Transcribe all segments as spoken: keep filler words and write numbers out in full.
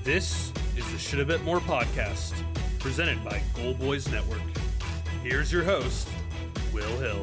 This is the Should a Bit More podcast, presented by Goal Boys Network. Here's your host, Will Hill.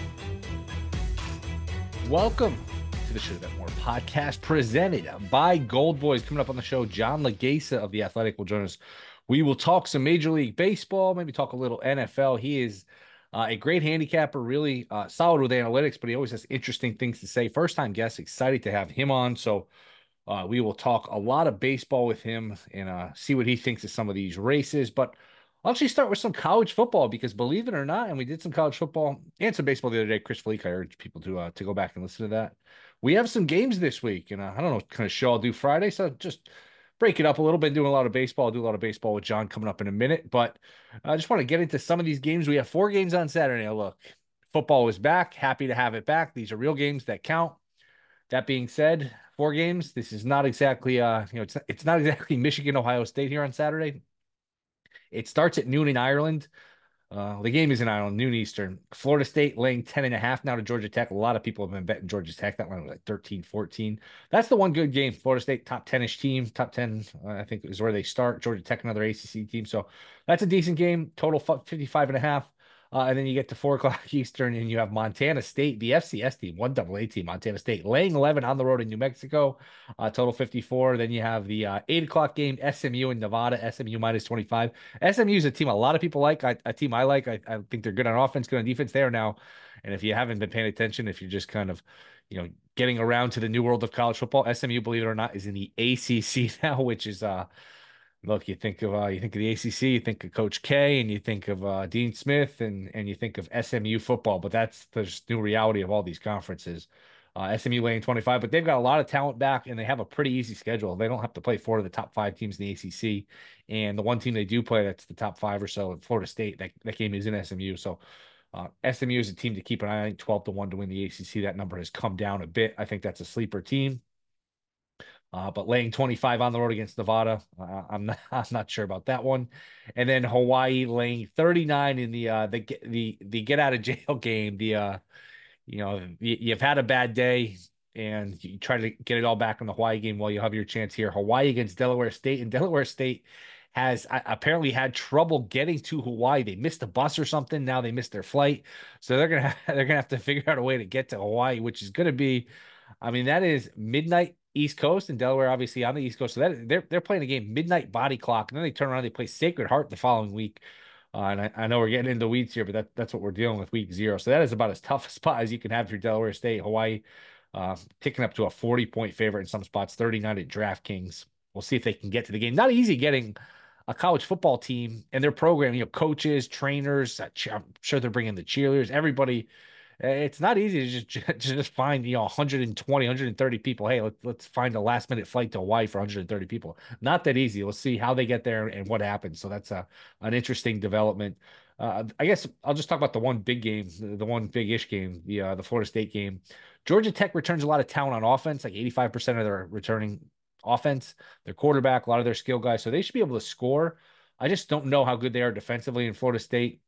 Welcome to the Should a Bit More podcast, presented by Gold Boys. Coming up on the show, John Legasa of The Athletic will join us. We will talk some Major League Baseball, maybe talk a little N F L. He is uh, a great handicapper, really uh, solid with analytics, but he always has interesting things to say. First-time guest, excited to have him on. So uh, we will talk a lot of baseball with him and uh, see what he thinks of some of these races. But I'll actually start with some college football because, believe it or not, and we did some college football and some baseball the other day. Chris Fleek, I urge people to uh, to go back and listen to that. We have some games this week, and uh, I don't know what kind of show I'll do Friday, so just break it up a little bit. Doing a lot of baseball. I'll do a lot of baseball with John coming up in a minute, but I just want to get into some of these games. We have four games on Saturday. Now, look, football is back. Happy to have it back. These are real games that count. That being said, four games. This is not exactly, uh, you know, it's it's not exactly Michigan, Ohio State here on Saturday. It starts at noon in Ireland. Uh, the game is in Ireland, noon Eastern. Florida State laying ten and a half now to Georgia Tech. A lot of people have been betting Georgia Tech. That line was like thirteen, fourteen. That's the one good game. Florida State, top ten-ish team. Top ten, uh, I think, is where they start. Georgia Tech, another A C C team. So that's a decent game. Total fifty-five and a half. Uh, and then you get to four o'clock Eastern, and you have Montana State, the F C S team, one double A team, Montana State, laying eleven on the road in New Mexico, uh, total fifty-four. Then you have the uh, eight o'clock game, S M U in Nevada, S M U minus twenty-five. S M U is a team a lot of people like, I, a team I like. I, I think they're good on offense, good on defense there now. And if you haven't been paying attention, if you're just kind of, you know, getting around to the new world of college football, S M U, believe it or not, is in the A C C now, which is uh. Look, you think of uh, you think of the A C C, you think of Coach K, and you think of uh, Dean Smith, and and you think of S M U football. But that's the new reality of all these conferences. Uh, S M U laying twenty-five, but they've got a lot of talent back, and they have a pretty easy schedule. They don't have to play four of the top five teams in the A C C, and the one team they do play that's the top five or so, Florida State. That that game is in S M U, so uh, S M U is a team to keep an eye on. I think twelve to one to win the A C C. That number has come down a bit. I think that's a sleeper team. Uh, but laying twenty-five on the road against Nevada, uh, I'm not, I'm not sure about that one. And then Hawaii laying thirty-nine in the uh, the the the get out of jail game. The uh, you know you, you've had a bad day and you try to get it all back in the Hawaii game. Well, you have your chance here. Hawaii against Delaware State, and Delaware State has uh, apparently had trouble getting to Hawaii. They missed a bus or something. Now they missed their flight, so they're gonna have, they're gonna have to figure out a way to get to Hawaii, which is gonna be, I mean, that is midnight East Coast, and Delaware obviously on the East Coast. So that they're they're playing a game midnight body clock, and then they turn around, they play Sacred Heart the following week. Uh, and I, I know we're getting into the weeds here, but that, that's what we're dealing with week zero. So that is about as tough a spot as you can have for Delaware State. Hawaii uh, ticking up to a forty point favorite in some spots, thirty-nine at DraftKings. We'll see if they can get to the game. Not easy getting a college football team and their program, you know, coaches, trainers. I'm sure they're bringing the cheerleaders, everybody. It's not easy to just, to just find, you know, one hundred twenty, one hundred thirty people. Hey, let's, let's find a last minute flight to Hawaii for one hundred thirty people. Not that easy. We'll see how they get there and what happens. So that's a, an interesting development. Uh, I guess I'll just talk about the one big game, the, the one big-ish game, the uh, the Florida State game. Georgia Tech returns a lot of talent on offense, like eighty-five percent of their returning offense, their quarterback, a lot of their skill guys. So they should be able to score. I just don't know how good they are defensively, in Florida State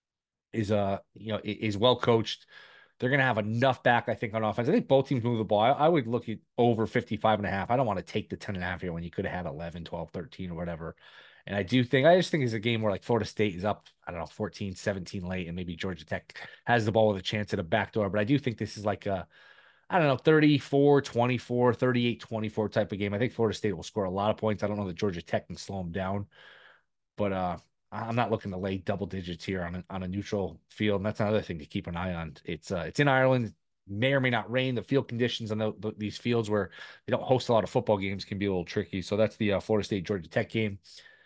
is uh you know is well coached. They're going to have enough back, I think, on offense. I think both teams move the ball. I, I would look at over fifty-five and a half. I don't want to take the ten and a half here when you could have had eleven, twelve, thirteen or whatever. And I do think, I just think it's a game where like Florida State is up, I don't know, fourteen, seventeen late, and maybe Georgia Tech has the ball with a chance at a backdoor. But I do think this is like a, I don't know, thirty-four twenty-four, thirty-eight twenty-four type of game. I think Florida State will score a lot of points. I don't know that Georgia Tech can slow them down. But uh I'm not looking to lay double digits here on a, on a neutral field. And that's another thing to keep an eye on. It's uh, it's in Ireland. May or may not rain. The field conditions on the, the, these fields where they don't host a lot of football games can be a little tricky. So that's the uh, Florida State Georgia Tech game.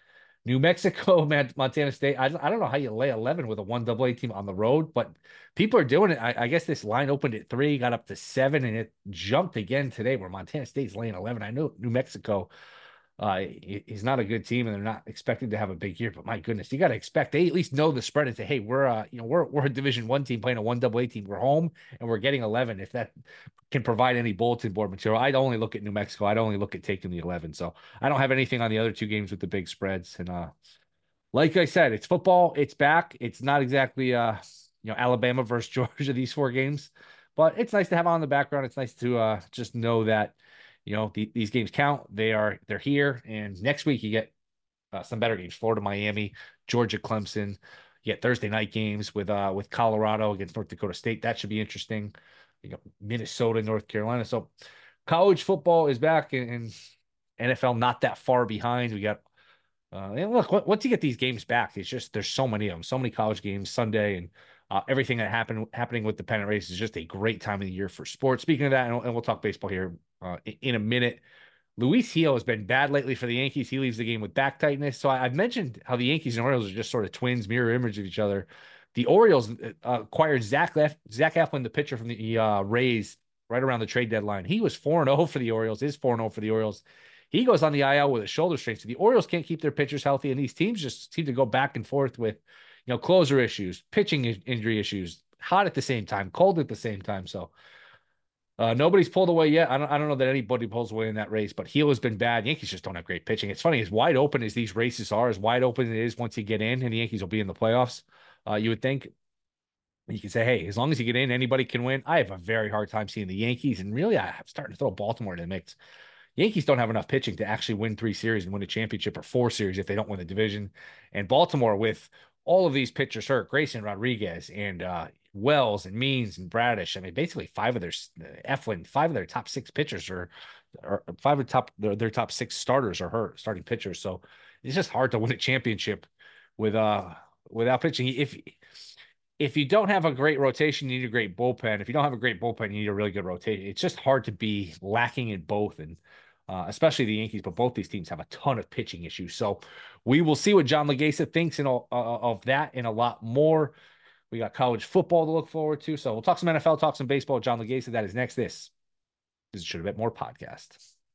New Mexico, Montana State. I, I don't know how you lay eleven with a one double A team on the road, but people are doing it. I, I guess this line opened at three, got up to seven, and it jumped again today where Montana State's laying eleven. I know New Mexico Uh, he's not a good team, and they're not expected to have a big year. But my goodness, you got to expect they at least know the spread and say, "Hey, we're uh, you know, we're we're a Division One team playing a one double A team. We're home, and we're getting eleven." If that can provide any bulletin board material, I'd only look at New Mexico. I'd only look at taking the eleven. So I don't have anything on the other two games with the big spreads. And uh, like I said, it's football. It's back. It's not exactly uh, you know, Alabama versus Georgia. These four games, but it's nice to have on the background. It's nice to uh, just know that, you know, the, these games count. They are they're here, and next week you get uh, some better games: Florida, Miami, Georgia, Clemson. You get Thursday night games with uh with Colorado against North Dakota State. That should be interesting. You got Minnesota, North Carolina. So college football is back, and, and N F L not that far behind. We got uh, and look, once you get these games back, it's just there's so many of them, so many college games Sunday, and uh, everything that happened happening with the pennant race is just a great time of the year for sports. Speaking of that, and, and we'll talk baseball here uh, in, in a minute. Luis Gil has been bad lately for the Yankees. He leaves the game with back tightness. So I, I've mentioned how the Yankees and Orioles are just sort of twins, mirror image of each other. The Orioles uh, acquired Zach Lef- Zach Eflin, the pitcher from the uh, Rays, right around the trade deadline. He was four and oh for the Orioles, is four and oh for the Orioles. He goes on the I L with a shoulder strain. So the Orioles can't keep their pitchers healthy, and these teams just seem to go back and forth with, you know, closer issues, pitching injury issues, hot at the same time, cold at the same time. So uh, nobody's pulled away yet. I don't, I don't know that anybody pulls away in that race, but Gil has been bad. Yankees just don't have great pitching. It's funny, as wide open as these races are, as wide open it is once you get in, and the Yankees will be in the playoffs, uh, you would think. You can say, hey, as long as you get in, anybody can win. I have a very hard time seeing the Yankees, and really, I'm starting to throw Baltimore in the mix. Yankees don't have enough pitching to actually win three series and win a championship, or four series if they don't win the division. And Baltimore, with all of these pitchers hurt, Grayson Rodriguez and uh, Wells and Means and Bradish. I mean, basically five of their Eflin, five of their top six pitchers are, are five of the top their, their top six starters are hurt, starting pitchers. So it's just hard to win a championship with uh without pitching. If if you don't have a great rotation, you need a great bullpen. If you don't have a great bullpen, you need a really good rotation. It's just hard to be lacking in both. And Uh, especially the Yankees, but both these teams have a ton of pitching issues. So we will see what John Legasa thinks and all, uh, of that and a lot more. We got college football to look forward to. So we'll talk some N F L, talk some baseball. John Legasa, that is next. This is Should Have Bet More podcast.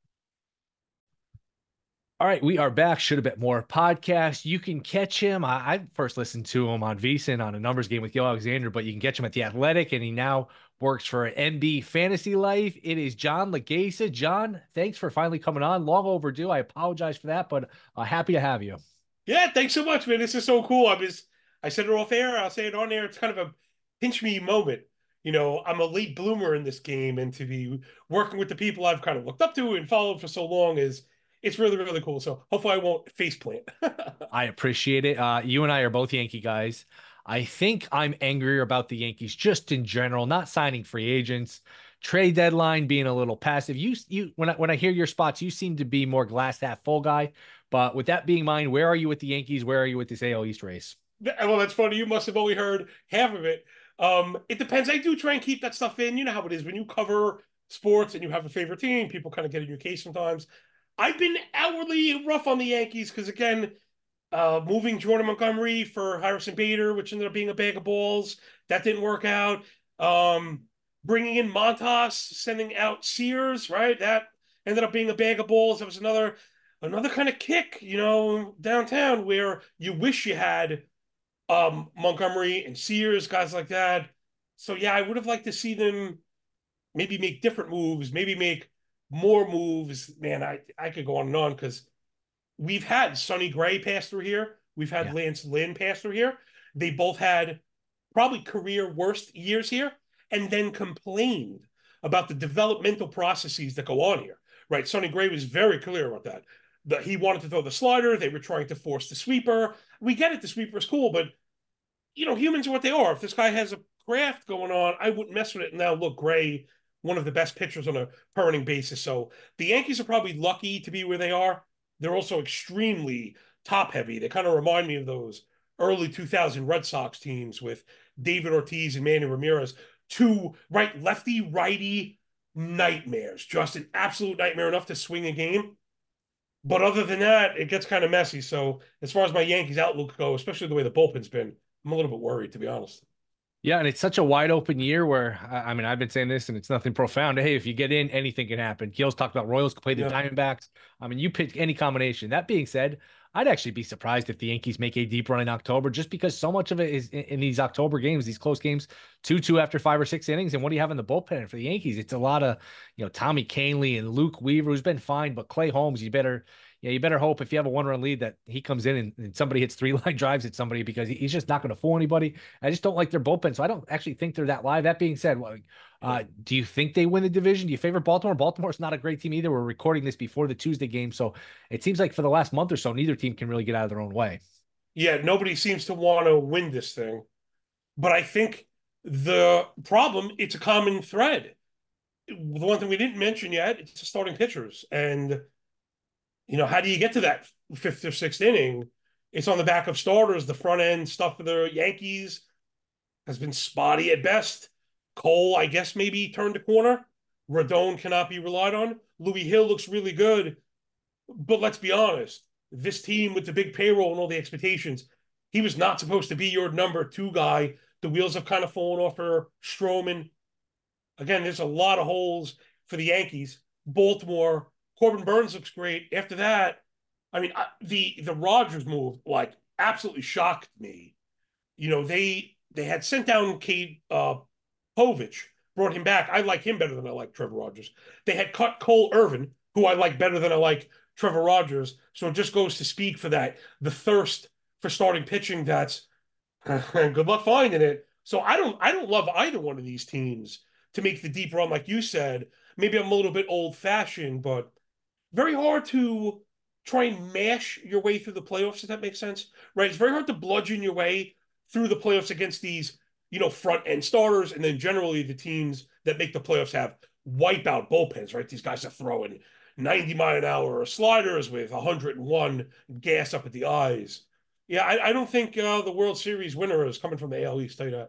All right, we are back. Should Have Bet More podcast. You can catch him. I, I first listened to him on VSiN on a numbers game with Gil Alexander, but you can catch him at The Athletic, and he now works for N B Fantasy Life. It is John Legasa. John, thanks for finally coming on. Long overdue. I apologize for that, but uh, happy to have you. Yeah, thanks so much, man. This is so cool. I was, I said it off air. I'll say it on air. It's kind of a pinch me moment. You know, I'm a late bloomer in this game, and to be working with the people I've kind of looked up to and followed for so long is, it's really, really cool. So hopefully I won't faceplant. I appreciate it. Uh, you and I are both Yankee guys. I think I'm angrier about the Yankees just in general, not signing free agents, trade deadline being a little passive. You, you, when I, when I hear your spots, you seem to be more glass half full guy. But with that being mine, where are you with the Yankees? Where are you with this A L East race? Well, that's funny. You must have only heard half of it. Um, it depends. I do try and keep that stuff in. You know how it is when you cover sports and you have a favorite team, people kind of get in your case sometimes. I've been outwardly rough on the Yankees because, again, uh, moving Jordan Montgomery for Harrison Bader, which ended up being a bag of balls, that didn't work out. Um, bringing in Montas, sending out Sears, right? That ended up being a bag of balls. That was another another kind of kick, you know, downtown where you wish you had um, Montgomery and Sears, guys like that. So, yeah, I would have liked to see them maybe make different moves, maybe make more moves. Man, I, I could go on and on because we've had Sonny Gray pass through here. We've had yeah. Lance Lynn pass through here. They both had probably career worst years here and then complained about the developmental processes that go on here, right? Sonny Gray was very clear about that. The, he wanted to throw the slider. They were trying to force the sweeper. We get it. The sweeper is cool, but, you know, humans are what they are. If this guy has a craft going on, I wouldn't mess with it. Now, look, Gray, one of the best pitchers on a per inning basis. So the Yankees are probably lucky to be where they are. They're also extremely top heavy. They kind of remind me of those early two thousand Red Sox teams with David Ortiz and Manny Ramirez. Two right lefty righty nightmares, just an absolute nightmare enough to swing a game. But other than that, it gets kind of messy. So as far as my Yankees outlook go, especially the way the bullpen's been, I'm a little bit worried, to be honest. Yeah, and it's such a wide open year where, I mean, I've been saying this and it's nothing profound. Hey, if you get in, anything can happen. Gil's talked about Royals could play the yeah. Diamondbacks. I mean, you pick any combination. That being said, I'd actually be surprised if the Yankees make a deep run in October, just because so much of it is in, in these October games, these close games, two two after five or six innings. And what do you have in the bullpen for the Yankees? It's a lot of, you know, Tommy Kahnle and Luke Weaver, who's been fine, but Clay Holmes, you better, yeah, you better hope if you have a one-run lead that he comes in and, and somebody hits three-line drives at somebody because he, he's just not going to fool anybody. I just don't like their bullpen, so I don't actually think they're that live. That being said, uh, do you think they win the division? Do you favor Baltimore? Baltimore's not a great team either. We're recording this before the Tuesday game, so it seems like for the last month or so, neither team can really get out of their own way. Yeah, nobody seems to want to win this thing. But I think the problem, it's a common thread. The one thing we didn't mention yet, it's the starting pitchers. And, you know, how do you get to that fifth or sixth inning? It's on the back of starters. The front end stuff for the Yankees has been spotty at best. Cole, I guess, maybe turned a corner. Rodon cannot be relied on. Louis Hill looks really good. But let's be honest, this team with the big payroll and all the expectations, he was not supposed to be your number two guy. The wheels have kind of fallen off for Stroman. Again, there's a lot of holes for the Yankees. Baltimore, Corbin Burns looks great. After that, I mean, the the Rogers move, like, absolutely shocked me. You know, they they had sent down Cade uh, Povich, brought him back. I like him better than I like Trevor Rogers. They had cut Cole Irvin, who I like better than I like Trevor Rogers. So it just goes to speak for that. The thirst for starting pitching, that's good luck finding it. So I don't I don't love either one of these teams to make the deep run, like you said. Maybe I'm a little bit old-fashioned, but very hard to try and mash your way through the playoffs, if that makes sense. Right? It's very hard to bludgeon your way through the playoffs against these, you know, front-end starters, and then generally the teams that make the playoffs have wipeout bullpens, right? These guys are throwing ninety mile an hour sliders with one hundred one gas up at the eyes. Yeah, I, I don't think uh, the World Series winner is coming from the A L East, tell you that.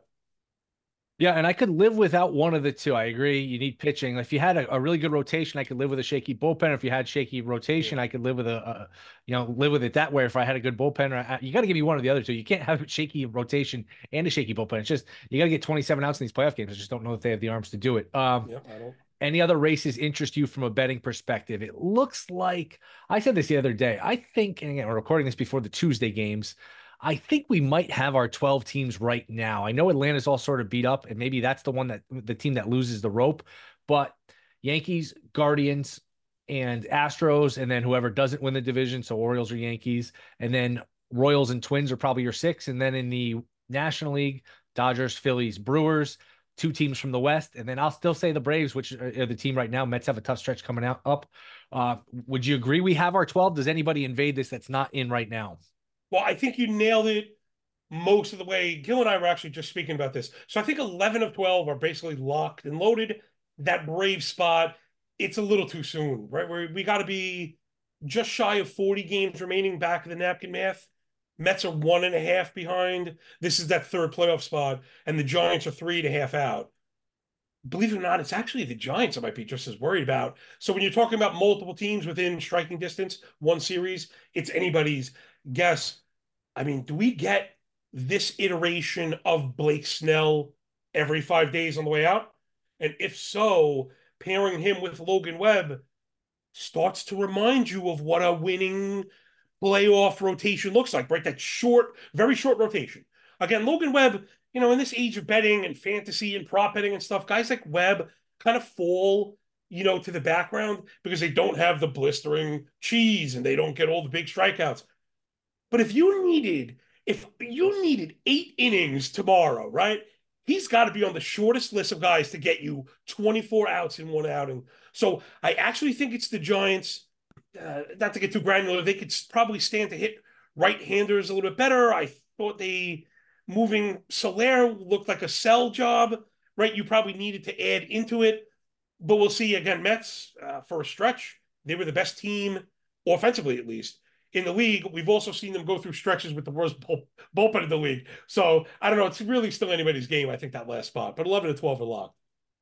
Yeah, and I could live without one of the two. I agree. You need pitching. If you had a, a really good rotation, I could live with a shaky bullpen. If you had shaky rotation, yeah. I could live with a, a, you know, live with it that way. If I had a good bullpen, or I, you got to give me one or the other two. You can't have a shaky rotation and a shaky bullpen. It's just you got to get twenty-seven outs in these playoff games. I just don't know if they have the arms to do it. Um, yeah, I don't. Any other races interest you from a betting perspective? It looks like I said this the other day. I think, and again, we're recording this before the Tuesday games. I think we might have our twelve teams right now. I know Atlanta's all sort of beat up, and maybe that's the one that the team that loses the rope. But Yankees, Guardians, and Astros, and then whoever doesn't win the division, so Orioles or Yankees, and then Royals and Twins are probably your six. And then in the National League, Dodgers, Phillies, Brewers, two teams from the West. And then I'll still say the Braves, which are the team right now. Mets have a tough stretch coming out up. Uh, would you agree we have our twelve? Does anybody invade this that's not in right now? Well, I think you nailed it most of the way. Gil and I were actually just speaking about this. So I think eleven of twelve are basically locked and loaded. That Brave spot, it's a little too soon, right? We're, we got to be just shy of forty games remaining back of the napkin math. Mets are one and a half behind. This is that third playoff spot, and the Giants are three and a half out. Believe it or not, it's actually the Giants I might be just as worried about. So when you're talking about multiple teams within striking distance, one series, it's anybody's guess. I mean, do we get this iteration of Blake Snell every five days on the way out? And if so, pairing him with Logan Webb starts to remind you of what a winning playoff rotation looks like, right? That short, very short rotation. Again, Logan Webb, you know, in this age of betting and fantasy and prop betting and stuff, guys like Webb kind of fall, you know, to the background because they don't have the blistering cheese and they don't get all the big strikeouts. But if you needed, if you needed eight innings tomorrow, right? He's got to be on the shortest list of guys to get you twenty-four outs in one outing. So I actually think it's the Giants. Uh, not to get too granular, they could probably stand to hit right-handers a little bit better. I thought they moving Soler looked like a sell job, right? You probably needed to add into it, but we'll see. Again, Mets uh, for a stretch, they were the best team offensively, at least in the league. We've also seen them go through stretches with the worst bull, bullpen in the league. So I don't know. It's really still anybody's game. I think that last spot, but eleven to twelve are locked.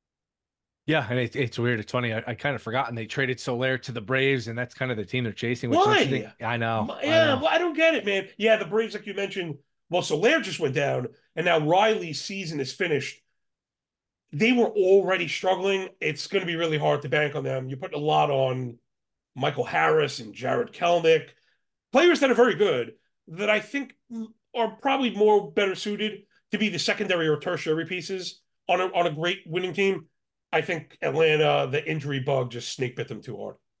Yeah, and it, it's weird. It's funny. I, I kind of forgotten they traded Soler to the Braves, and that's kind of the team they're chasing. Which Why? I know. Yeah, I know. Well, I don't get it, man. Yeah, the Braves, like you mentioned, well, Soler just went down, and now Riley's season is finished. They were already struggling. It's going to be really hard to bank on them. You put a lot on Michael Harris and Jared Kelenic, players that are very good, that I think are probably more better suited to be the secondary or tertiary pieces on a, on a great winning team. I think Atlanta, the injury bug just snake bit them too hard.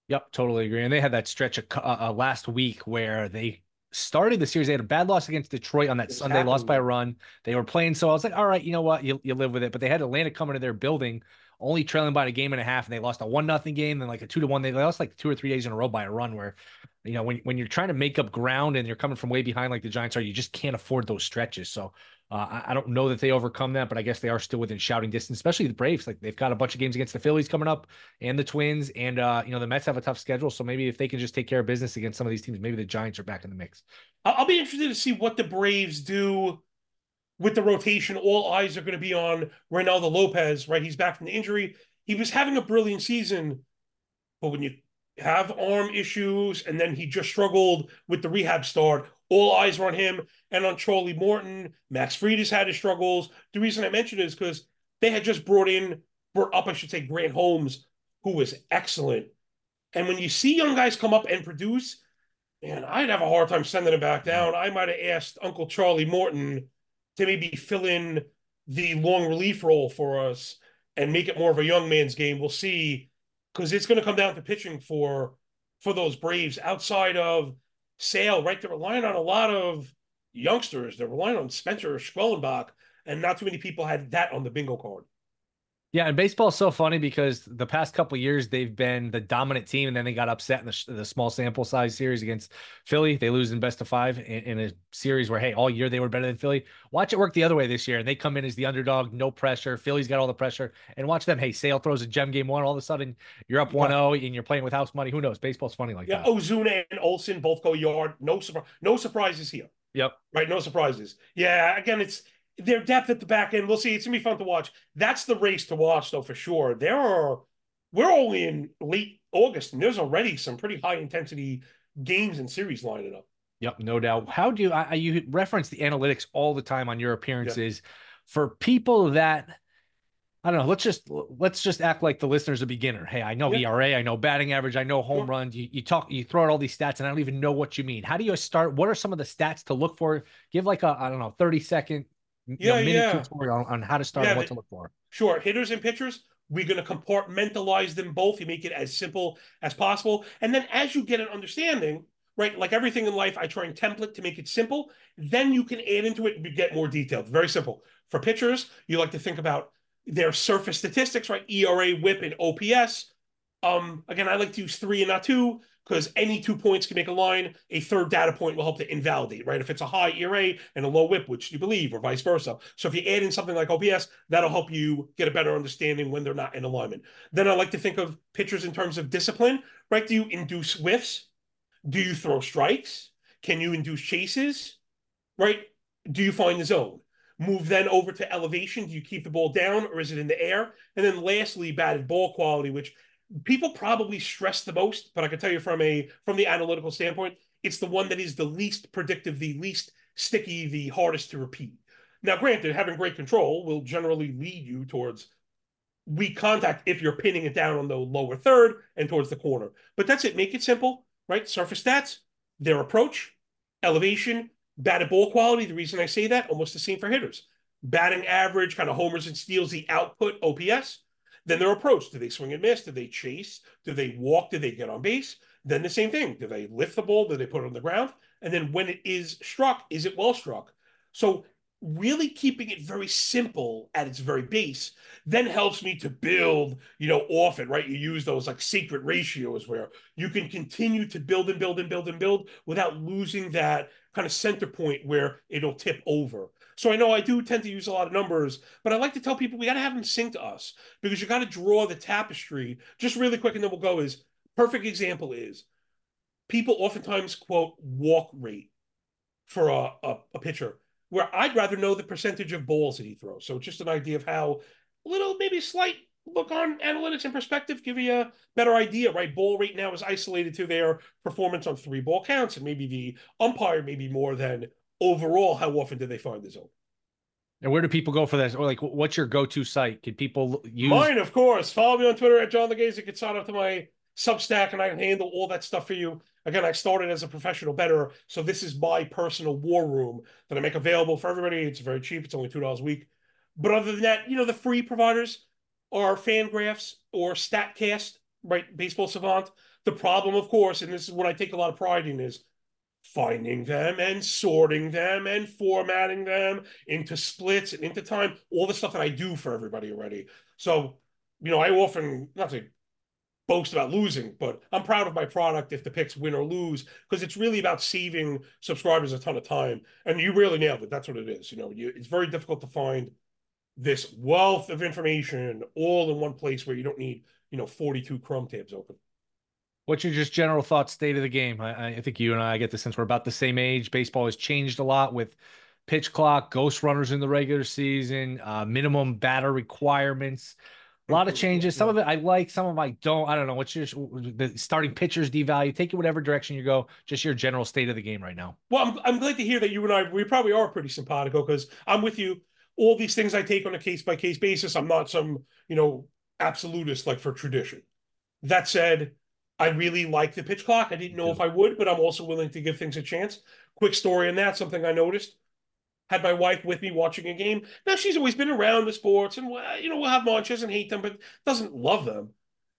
Yep, totally agree. And they had that stretch of, uh, uh, last week where they started the series. They had a bad loss against Detroit on that It was Sunday, lost happening by a though. run. They were playing, so I was like, all right, you know what, you, you live with it. But they had Atlanta coming to their building, only trailing by a game and a half, and they lost a one nothing game, then like a two to one. They lost like two or three days in a row by a run. Where, you know, when when you're trying to make up ground and you're coming from way behind like the Giants are, you just can't afford those stretches. So uh, I, I don't know that they overcome that, but I guess they are still within shouting distance, especially the Braves. Like they've got a bunch of games against the Phillies coming up and the Twins, and uh, you know, the Mets have a tough schedule. So maybe if they can just take care of business against some of these teams, maybe the Giants are back in the mix. I- I'll be interested to see what the Braves do with the rotation. All eyes are going to be on Reynaldo Lopez, right? He's back from the injury. He was having a brilliant season, but when you have arm issues and then he just struggled with the rehab start, all eyes are on him and on Charlie Morton. Max Fried has had his struggles. The reason I mention it is because they had just brought in, brought up, I should say, Grant Holmes, who was excellent. And when you see young guys come up and produce, man, I'd have a hard time sending him back Yeah. down. I might have asked Uncle Charlie Morton to maybe fill in the long relief role for us and make it more of a young man's game. We'll see, because it's going to come down to pitching for for those Braves. Outside of Sale, right? They're relying on a lot of youngsters. They're relying on Spencer Schwellenbach, and not too many people had that on the bingo card. Yeah, and baseball is so funny because the past couple of years they've been the dominant team, and then they got upset in the, the small sample size series against Philly. They lose in best of five in, in a series where, hey, all year they were better than Philly. Watch it work the other way this year, and they come in as the underdog, no pressure. Philly's got all the pressure, and watch them. Hey, Sale throws a gem game one, all of a sudden you're up one Yeah. zero and you're playing with house money. Who knows? Baseball's funny like Yeah, that. Ozuna and Olsen both go yard. No surprise. No surprises here. Yep. Right? No surprises. Yeah, again, it's their depth at the back end. We'll see. It's gonna be fun to watch. That's the race to watch, though, for sure. There are we're only in late August, and there's already some pretty high intensity games and series lining up. Yep, no doubt. How do you, I, you reference the analytics all the time on your appearances? Yeah. For people that, I don't know, let's just let's just act like the listener's a beginner. Hey, I know yeah. E R A, I know batting average, I know home sure. runs. You, you talk, you throw out all these stats, and I don't even know what you mean. How do you start? What are some of the stats to look for? Give like a, I don't know, thirty second yeah, you know, minute yeah. tutorial on, on how to start yeah, and what the, to look for. Sure. Hitters and pitchers, we're going to compartmentalize them both. You make it as simple as possible. And then as you get an understanding, right, like everything in life, I try and template to make it simple. Then you can add into it and get more detailed. Very simple. For pitchers, you like to think about their surface statistics, right? E R A, whip, and O P S. Um, again, I like to use three and not two, because any two points can make a line. A third data point will help to invalidate, right? If it's a high E R A and a low whip, which you believe, or vice versa. So if you add in something like O P S, that'll help you get a better understanding when they're not in alignment. Then I like to think of pitchers in terms of discipline, right? Do you induce whiffs? Do you throw strikes? Can you induce chases, right? Do you find the zone? Move then over to elevation. Do you keep the ball down, or is it in the air? And then lastly, batted ball quality, which people probably stress the most, but I can tell you from a from the analytical standpoint, it's the one that is the least predictive, the least sticky, the hardest to repeat. Now, granted, having great control will generally lead you towards weak contact if you're pinning it down on the lower third and towards the corner. But that's it. Make it simple, right? Surface stats, their approach, elevation, batted ball quality. The reason I say that, almost the same for hitters. Batting average, kind of homers and steals, the output, O P S. Then their approach. Do they swing and miss? Do they chase? Do they walk? Do they get on base? Then the same thing. Do they lift the ball? Do they put it on the ground? And then when it is struck, is it well struck? So really keeping it very simple at its very base then helps me to build, you know, off it, right? You use those like secret ratios where you can continue to build and build and build and build without losing that kind of center point where it'll tip over. So I know I do tend to use a lot of numbers, but I like to tell people we got to have them sync to us, because you got to draw the tapestry. Just really quick, and then we'll go is, perfect example is, people oftentimes quote walk rate for a, a, a pitcher, where I'd rather know the percentage of balls that he throws. So just an idea of how a little, maybe slight look on analytics and perspective, give you a better idea, right? Ball rate now is isolated to their performance on three ball counts, and maybe the umpire maybe more than overall how often do they find the zone. And where do people go for this? Or like, what's your go-to site? Can people use mine? Of course, follow me on Twitter at John Legaze. You can sign up to my Substack, and I can handle all that stuff for you. Again, I started as a professional bettor, so this is my personal war room that I make available for everybody. It's very cheap. It's only two dollars a week. But other than that, you know, the free providers are Fangraphs or StatCast, right? Baseball Savant. The problem, of course, and this is what I take a lot of pride in, is finding them and sorting them and formatting them into splits and into time, all the stuff that I do for everybody already. So, you know, I often, not to boast about losing, but I'm proud of my product if the picks win or lose, because it's really about saving subscribers a ton of time. And you really nailed it. That's what it is. You know, you, it's very difficult to find this wealth of information all in one place where you don't need, you know, forty-two Chrome tabs open. What's your just general thoughts, state of the game? I, I think you and I get the sense we're about the same age. Baseball has changed a lot with pitch clock, ghost runners in the regular season, uh, minimum batter requirements. A lot of changes. Some of it I like, some of them I don't. I don't know. What's your the starting pitchers devalue? Take it whatever direction you go. Just your general state of the game right now. Well, I'm, I'm glad to hear that you and I, we probably are pretty simpatico, because I'm with you. All these things I take on a case by case basis. I'm not some, you know, absolutist like for tradition. That said, I really like the pitch clock. I didn't know if I would, but I'm also willing to give things a chance. Quick story on that, something I noticed. Had my wife with me watching a game. Now, she's always been around the sports, and, you know, we'll have them on. She doesn't hate them, but doesn't love them.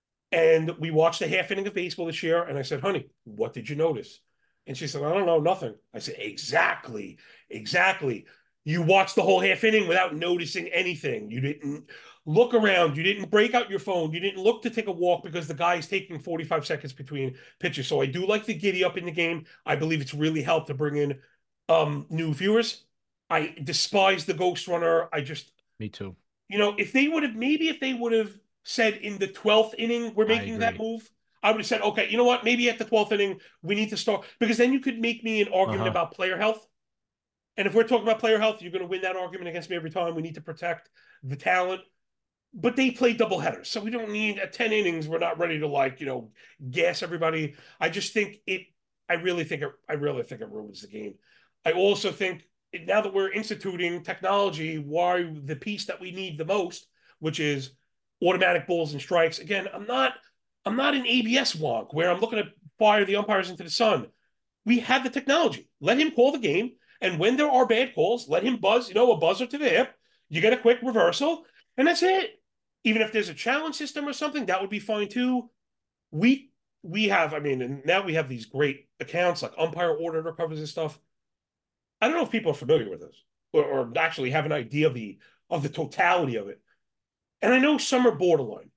And we watched a half inning of baseball this year, and I said, honey, what did you notice? And she said, I don't know, nothing. I said, exactly, exactly. You watched the whole half inning without noticing anything. You didn't look around. You didn't break out your phone. You didn't look to take a walk because the guy is taking forty-five seconds between pitches. So I do like the giddy up in the game. I believe it's really helped to bring in um, new viewers. I despise the ghost runner. I just, me too. You know, if they would have, maybe if they would have said in the twelfth inning, we're making that move, I would have said, okay, you know what? Maybe at the twelfth inning, we need to start, because then you could make me an argument uh-huh. about player health. And if we're talking about player health, you're going to win that argument against me every time. We need to protect the talent. But they play double headers, so we don't need at ten innings. We're not ready to, like, you know, gas everybody. I just think it. I really think it. I really think it ruins the game. I also think it, now that we're instituting technology, why the piece that we need the most, which is automatic balls and strikes. Again, I'm not. I'm not an A B S wonk where I'm looking to fire the umpires into the sun. We have the technology. Let him call the game. And when there are bad calls, let him buzz, you know, a buzzer to the hip. You get a quick reversal, and that's it. Even if there's a challenge system or something, that would be fine too. We we have, I mean, and now we have these great accounts like Umpire Auditor covers this stuff. I don't know if people are familiar with this or, or actually have an idea of the of the totality of it. And I know some are borderline.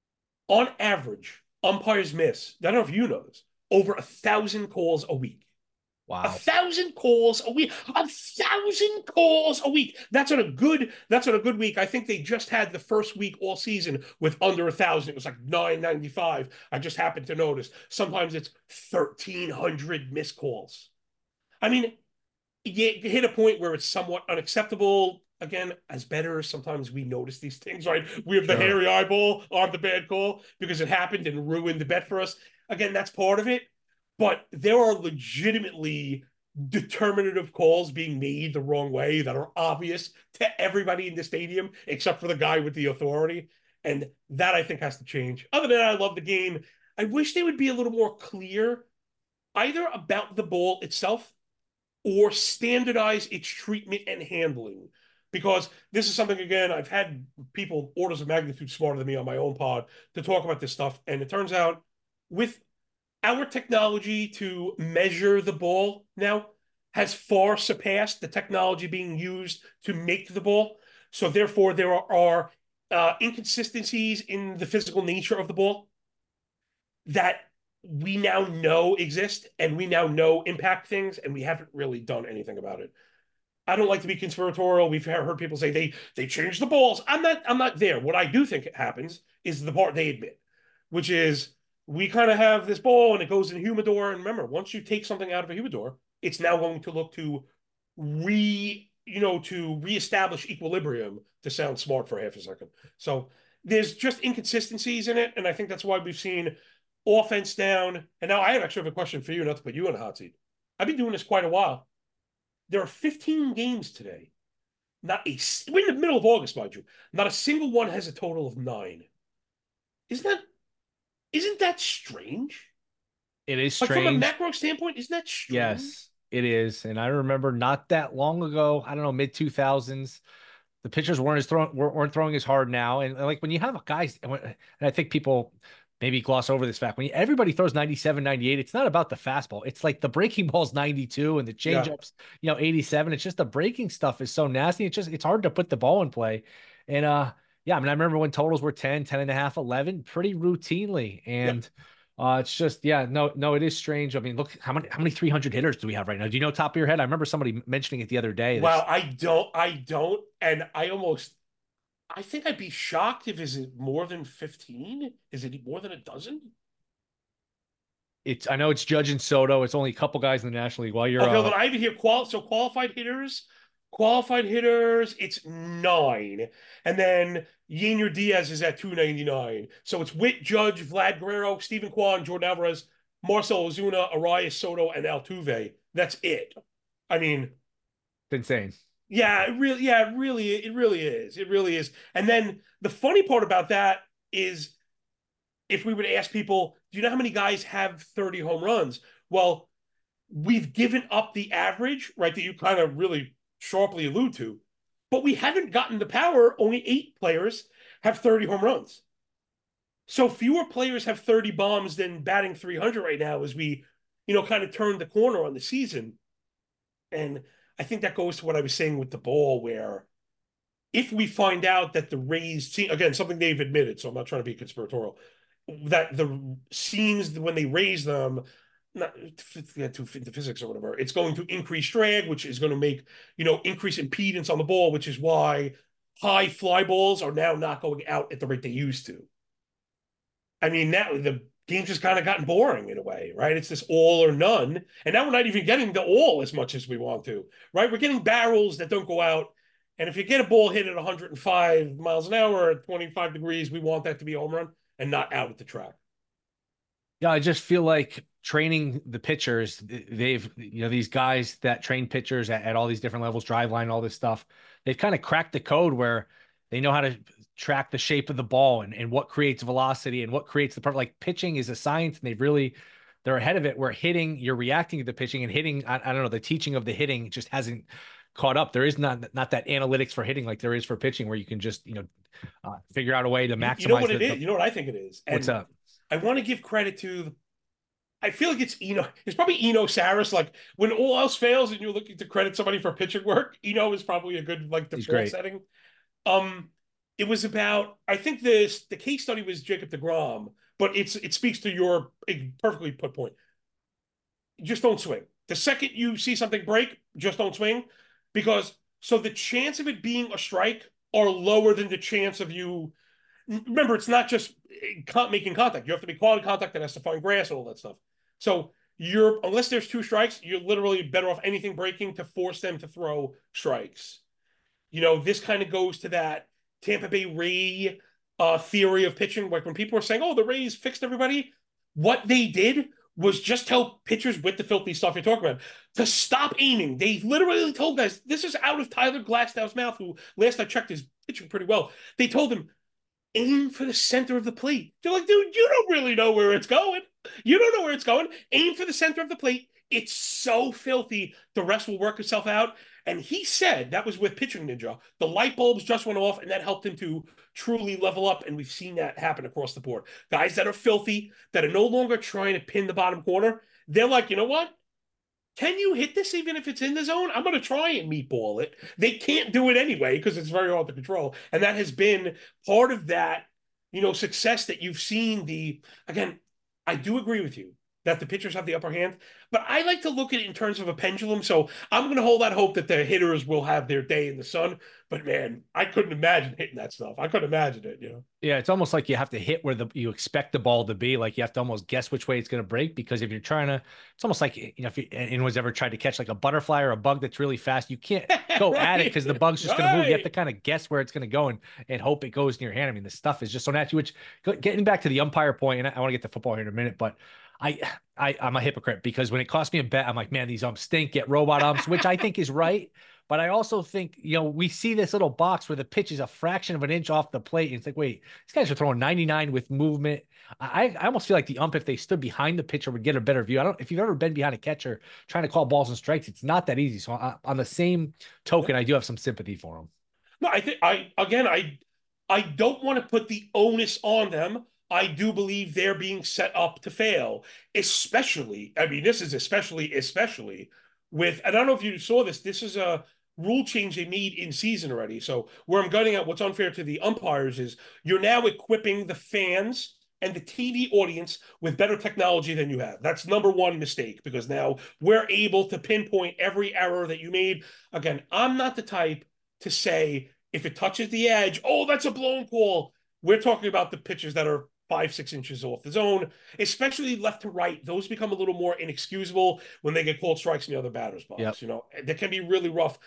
On average, umpires miss, I don't know if you know this, over a thousand calls a week. Wow. A thousand calls a week. A thousand calls a week. That's on a good, that's on a good week. I think they just had the first week all season with under a thousand. It was like nine ninety-five. I just happened to notice. Sometimes it's thirteen hundred missed calls. I mean, you hit a point where it's somewhat unacceptable. Again, as bettors, sometimes we notice these things, right? We have the sure. hairy eyeball on the bad call because it happened and ruined the bet for us. Again, that's part of it. But there are legitimately determinative calls being made the wrong way that are obvious to everybody in the stadium, except for the guy with the authority. And that, I think, has to change. Other than that, I love the game. I wish they would be a little more clear, either about the ball itself or standardize its treatment and handling. Because this is something, again, I've had people orders of magnitude smarter than me on my own pod to talk about this stuff. And it turns out with our technology to measure the ball now has far surpassed the technology being used to make the ball. So therefore, there are, are uh, inconsistencies in the physical nature of the ball that we now know exist, and we now know impact things, and we haven't really done anything about it. I don't like to be conspiratorial. We've heard people say they they changed the balls. I'm not I'm not there. What I do think happens is the part they admit, which is we kind of have this ball and it goes in a humidor. And remember, once you take something out of a humidor, it's now going to look to re, you know, to reestablish equilibrium, to sound smart for half a second. So there's just inconsistencies in it. And I think that's why we've seen offense down. And now I have actually have a question for you, not to put you in a hot seat. I've been doing this quite a while. There are fifteen games today. Not a, we're in the middle of August, mind you. Not a single one has a total of nine. Isn't that Isn't that strange? It is like strange. From a macro standpoint, isn't that strange? Yes, it is. And I remember not that long ago, I don't know, mid two thousands, the pitchers weren't as throwing weren't throwing as hard now. And like when you have guys, and I think people maybe gloss over this fact. When everybody throws ninety-seven, ninety-eight, it's not about the fastball. It's like the breaking ball's ninety-two and the Yeah. changeups, you know, eighty-seven. It's just the breaking stuff is so nasty. It's just, it's hard to put the ball in play. And, uh, yeah, I mean, I remember when totals were ten, ten and a half, eleven pretty routinely. And, yeah. uh, it's just, yeah, no, no, it is strange. I mean, look, how many, how many three hundred hitters do we have right now? Do you know top of your head? I remember somebody mentioning it the other day. Wow. I don't, I don't. And I almost, I think I'd be shocked if is it more than fifteen? Is it more than a dozen? It's I know it's Judge and Soto. It's only a couple guys in the National League. While you're, okay, uh, then I even hear qual so qualified hitters, qualified hitters. It's nine, and then Yenier Diaz is at two ninety-nine. So it's Witt, Judge, Vlad Guerrero, Stephen Kwan, Jordan Alvarez, Marcell Ozuna, Arias Soto, and Altuve. That's it. I mean, it's insane. Yeah, it really, yeah, it really, it really is. It really is. And then the funny part about that is, if we were to ask people, do you know how many guys have thirty home runs? Well, we've given up the average, right, that you kind of really sharply allude to, but we haven't gotten the power. Only eight players have thirty home runs. So fewer players have thirty bombs than batting three hundred right now as we, you know, kind of turned the corner on the season. And I think that goes to what I was saying with the ball, where if we find out that the Rays, again, something they've admitted, so I'm not trying to be conspiratorial, that the seams, when they raise them, not to get to into physics or whatever, it's going to increase drag, which is going to make, you know, increase impedance on the ball, which is why high fly balls are now not going out at the rate they used to. I mean, now the game's just kind of gotten boring in a way, right? It's this all or none. And now we're not even getting the all as much as we want to, right? We're getting barrels that don't go out. And if you get a ball hit at one hundred five miles an hour at twenty-five degrees, we want that to be a home run and not out at the track. Yeah, I just feel like training the pitchers, they've, you know, these guys that train pitchers at, at all these different levels, drive line, all this stuff, they've kind of cracked the code where they know how to track the shape of the ball and, and what creates velocity and what creates the part. Like pitching is a science, and they've really, they're ahead of it. Where hitting, you're reacting to the pitching, and hitting, I, I don't know, the teaching of the hitting just hasn't caught up. There is not not that analytics for hitting like there is for pitching, where you can just, you know, uh, figure out a way to maximize. You know what the, it is? The, you know what I think it is? And what's up? I want to give credit to, I feel like it's Eno. It's probably Eno Saris. Like when all else fails and you're looking to credit somebody for pitching work, Eno is probably a good like default setting. Um, it was about, I think this the case study was Jacob deGrom, but it's it speaks to your perfectly put point. Just don't swing. The second you see something break, just don't swing, because so the chance of it being a strike are lower than the chance of you. Remember, it's not just making contact. You have to be quality contact that has to find grass and all that stuff. So you're, unless there's two strikes, you're literally better off anything breaking to force them to throw strikes. You know, this kind of goes to that Tampa Bay Ray uh, theory of pitching. Like when people are saying, oh, the Rays fixed everybody, what they did was just tell pitchers with the filthy stuff you're talking about to stop aiming. They literally told guys, this is out of Tyler Glasnow's mouth, who last I checked is pitching pretty well. They told him, aim for the center of the plate. They're like, dude, you don't really know where it's going. You don't know where it's going. Aim for the center of the plate. It's so filthy. The rest will work itself out. And he said, that was with Pitching Ninja, the light bulbs just went off, and that helped him to truly level up. And we've seen that happen across the board. Guys that are filthy, that are no longer trying to pin the bottom corner, they're like, you know what? Can you hit this even if it's in the zone? I'm going to try and meatball it. They can't do it anyway because it's very hard to control. And that has been part of that, you know, success that you've seen. The, again, I do agree with you that the pitchers have the upper hand, but I like to look at it in terms of a pendulum. So I'm going to hold out hope that the hitters will have their day in the sun. But man, I couldn't imagine hitting that stuff. I couldn't imagine it, you know? Yeah, it's almost like you have to hit where the you expect the ball to be. Like you have to almost guess which way it's going to break, because if you're trying to, it's almost like, you know, if you, anyone's ever tried to catch like a butterfly or a bug that's really fast, you can't go right. at it because the bug's just right. going to move. You have to kind of guess where it's going to go and, and hope it goes in your hand. I mean, the stuff is just so natural, which getting back to the umpire point, and I, I want to get to football here in a minute, but I, I, I'm a hypocrite because when it costs me a bet, I'm like, man, these umps stink, get robot umps, which I think is right. But I also think, you know, we see this little box where the pitch is a fraction of an inch off the plate. And it's like, wait, these guys are throwing ninety-nine with movement. I, I almost feel like the ump, if they stood behind the pitcher, would get a better view. I don't, if you've ever been behind a catcher trying to call balls and strikes, it's not that easy. So I, on the same token, I do have some sympathy for them. No, I think I, again, I, I don't want to put the onus on them. I do believe they're being set up to fail, especially, I mean, this is especially, especially with, and I don't know if you saw this, this is a rule change they made in season already. So where I'm getting at what's unfair to the umpires is you're now equipping the fans and the T V audience with better technology than you have. That's number one mistake, because now we're able to pinpoint every error that you made. Again, I'm not the type to say if it touches the edge, oh, that's a blown call. We're talking about the pitches that are five, six inches off the zone, especially left to right. Those become a little more inexcusable when they get called strikes in the other batter's box. Yep. You know, that can be really rough.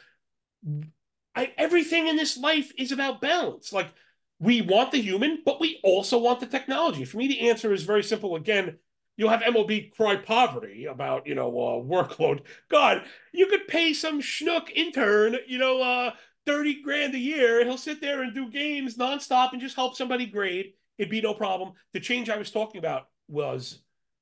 I, everything in this life is about balance. Like, we want the human, but we also want the technology. For me, the answer is very simple. Again, you'll have M L B cry poverty about, you know, uh, workload. God, you could pay some schnook intern, you know, uh, thirty grand a year, and he'll sit there and do games nonstop and just help somebody grade. It'd be no problem. The change I was talking about was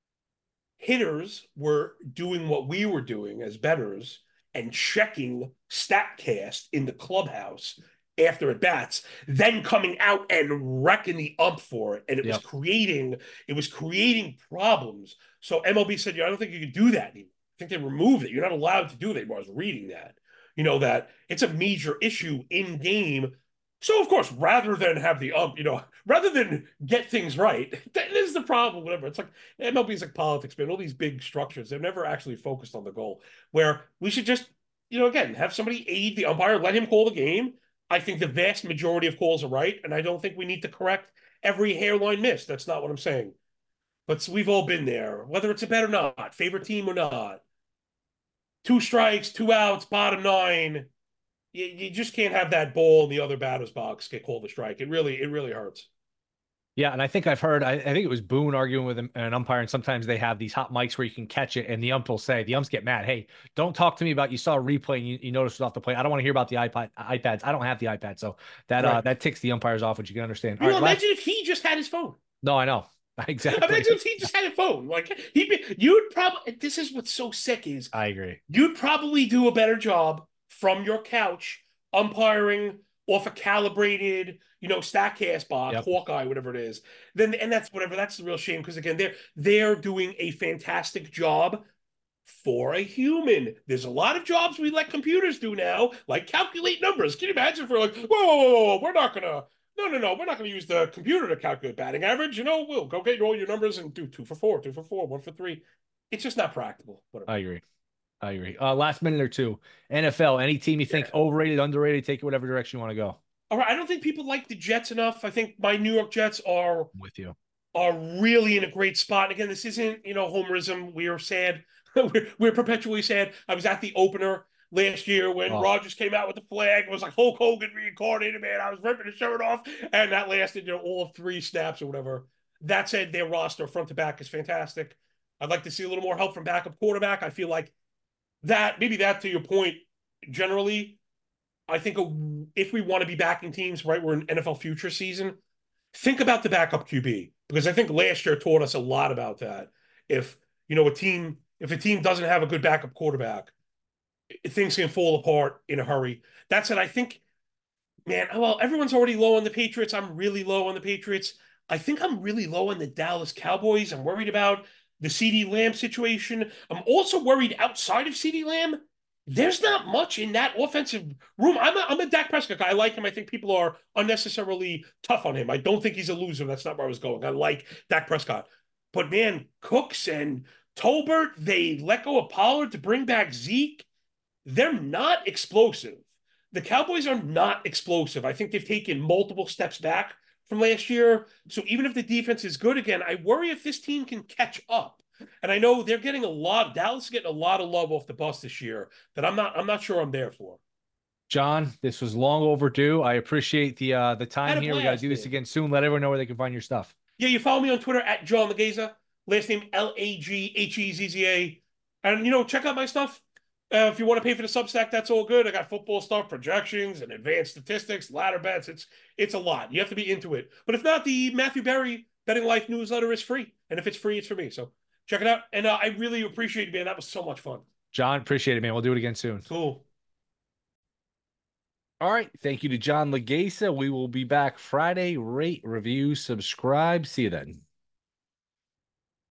hitters were doing what we were doing as bettors and checking StatCast in the clubhouse after at bats, then coming out and wrecking the ump for it. And it yep. was creating, it was creating problems. So M L B said, yeah, I don't think you can do that anymore. I think they removed it. You're not allowed to do that anymore. I was reading that. You know, that it's a major issue in game. So, of course, rather than have the ump, you know, rather than get things right, that is the problem, whatever. It's like M L B is like politics, man. All these big structures, they're never actually focused on the goal, where we should just, you know, again, have somebody aid the umpire, let him call the game. I think the vast majority of calls are right, and I don't think we need to correct every hairline miss. That's not what I'm saying. But we've all been there, whether it's a bet or not, favorite team or not. Two strikes, two outs, bottom nine. You, you just can't have that ball in the other batter's box get called a strike. It really, it really hurts. Yeah, and I think I've heard, I, I think it was Boone arguing with an, an umpire, and sometimes they have these hot mics where you can catch it, and the ump will say, the umps get mad, hey, don't talk to me about you saw a replay and you, you noticed it off the plate. I don't want to hear about the iPad, iPads. I don't have the iPad, so that right. uh, that ticks the umpires off, which you can understand. You know, right, imagine last... if he just had his phone. No, I know. Exactly. Imagine if he just had a phone. Like, he'd you'd probably, this is what's so sick is, I agree. You'd probably do a better job from your couch umpiring off a calibrated, you know, StatCast box, yep. Hawkeye, whatever it is. Then, and that's whatever. That's the real shame, because again, they're they're doing a fantastic job for a human. There's a lot of jobs we let computers do now, like calculate numbers. Can you imagine if we're like, whoa, whoa, whoa, whoa, we're not gonna, no, no, no, we're not gonna use the computer to calculate batting average. You know, we'll go get all your numbers and do two for four, two for four, one for three. It's just not practical. Whatever. I agree. I agree. Uh, last minute or two, N F L, any team you think yeah. overrated, underrated, take it whatever direction you want to go. All right. I don't think people like the Jets enough. I think my New York Jets are I'm with you are really in a great spot. And again, this isn't, you know, homerism. We are sad. we're, we're perpetually sad. I was at the opener last year when oh. Rodgers came out with the flag. It was like Hulk Hogan reincarnated, man. I was ripping his shirt off, and that lasted, you know, all of three snaps or whatever. That said, their roster front to back is fantastic. I'd like to see a little more help from backup quarterback. I feel like that, maybe that to your point, generally, I think if we want to be backing teams, right, we're in N F L future season, think about the backup Q B, because I think last year taught us a lot about that. If, you know, a team, if a team doesn't have a good backup quarterback, things can fall apart in a hurry. That said, I think, man, well, everyone's already low on the Patriots. I'm really low on the Patriots. I think I'm really low on the Dallas Cowboys. I'm worried about the CeeDee Lamb situation. I'm also worried outside of CeeDee Lamb. There's not much in that offensive room. I'm a, I'm a Dak Prescott guy. I like him. I think people are unnecessarily tough on him. I don't think he's a loser. That's not where I was going. I like Dak Prescott. But, man, Cooks and Tolbert, they let go of Pollard to bring back Zeke. They're not explosive. The Cowboys are not explosive. I think they've taken multiple steps back from last year. So even if the defense is good again, I worry if this team can catch up. And I know they're getting a lot, Dallas is getting a lot of love off the bus this year that I'm not, I'm not sure I'm there for. John, this was long overdue. I appreciate the uh, the time here. Blast, we got to do this man. again soon. Let everyone know where they can find your stuff. Yeah, you follow me on Twitter at John Lageza, last name L A G H E Z Z A. And, you know, check out my stuff. Uh, if you want to pay for the Substack, that's all good. I got football stuff, projections, and advanced statistics, ladder bets. It's it's a lot. You have to be into it. But if not, the Matthew Berry Betting Life newsletter is free. And if it's free, it's for me. So check it out. And uh, I really appreciate it, man. That was so much fun. John, appreciate it, man. We'll do it again soon. Cool. All right. Thank you to John Legasa. We will be back Friday. Rate, review, subscribe. See you then.